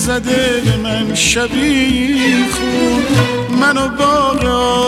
زده به من شبیخون، منو باغ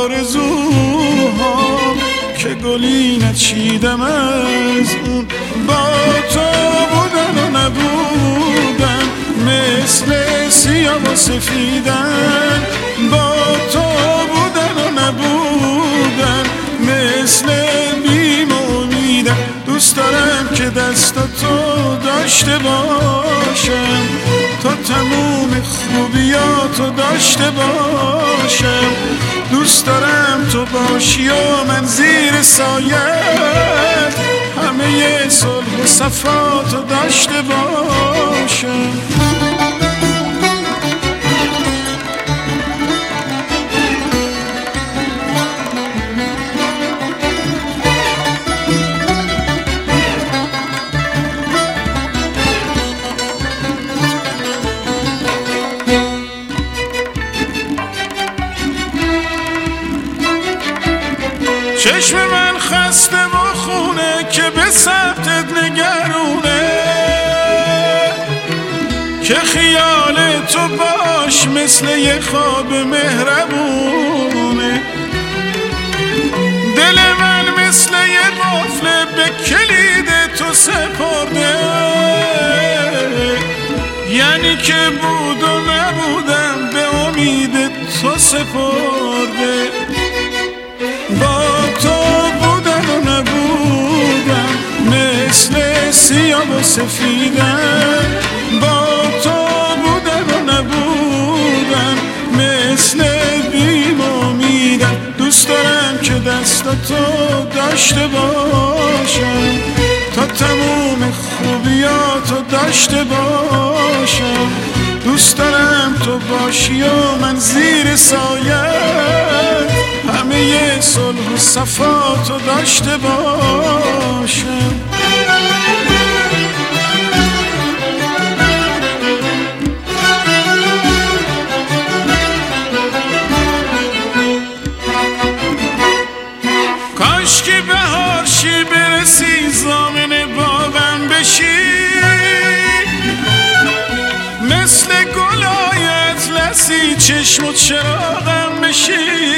آرزوها که گلی نچیدم از اون. با تو بودن و نبودن مثل سیاه و سفیدن، با تو بودن و نبودن مثل بیم و امیدن. دوست دارم که دستاتو داشته باشم تا تموم خوبیاتو داشته باشم. دوست دارم تو باشی و من زیر سایت همه صلح و صفاتو داشته باشم. چشم من خسته و خونه که به سمتت نگرونه، که خیال تو باش مثل یه خواب مهربونه. دل من مثل یه قفل به کلید تو سپرده، یعنی که بود و نبودم به امید تو سپرده. با تو بودن و نبودن مثل سیاه و سفیدن، با تو بودن و نبودن مثل بیم و امیدن. دوست دارم که دستاتو داشته باشم تا تموم خوبیاتو داشته باشم. دوست دارم تو باشی و من زیر سایت همه صلح و صفاتو داشته باشم. کاشکی بهار شی برسی زامن باغم بشی، مثل گلای اطلسی چشم و چراغم بشی.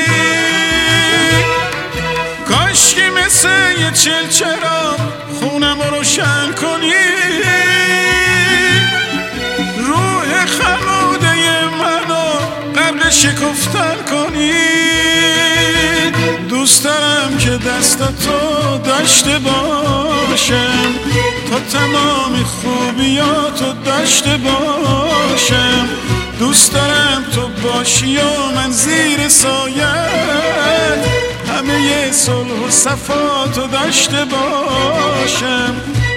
کاشکی مثل یه چلچراغ خونم رو روشن کنی، روح خموده منو غرق شکفتن کنی. دوست دارم که دستاتو داشته باشم تا تمام خوبیاتو داشته باشم. دوست دارم تو باشی و من زیر سایت همه صلح و صفاتو داشته باشم.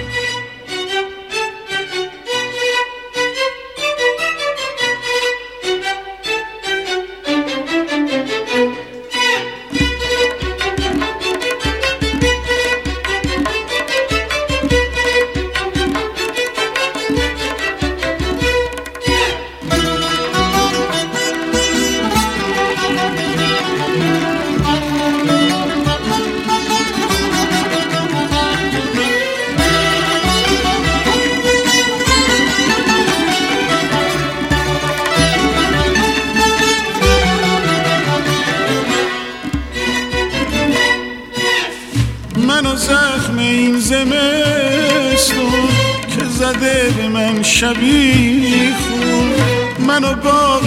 منو زخم این زمستون که زده به من شبیخون، منو باغ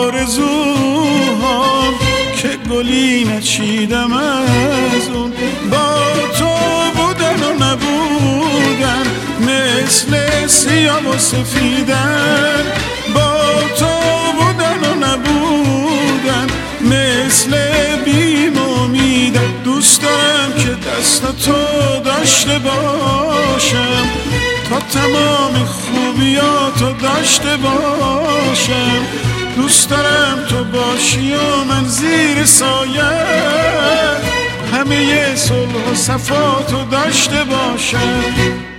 آرزوهام که گلی نچیدم از اون. با تو بودن و نبودن مثل سیاه و سفیدن، با تو بودن و نبودن مثل بیم و امیدن. دوست دارم که دستاتو داشته باشم تا تمام خوبیاتو داشته باشم. دوست دارم تو باشی و من زیر سایت همه صلح و صفاتو داشته باشم.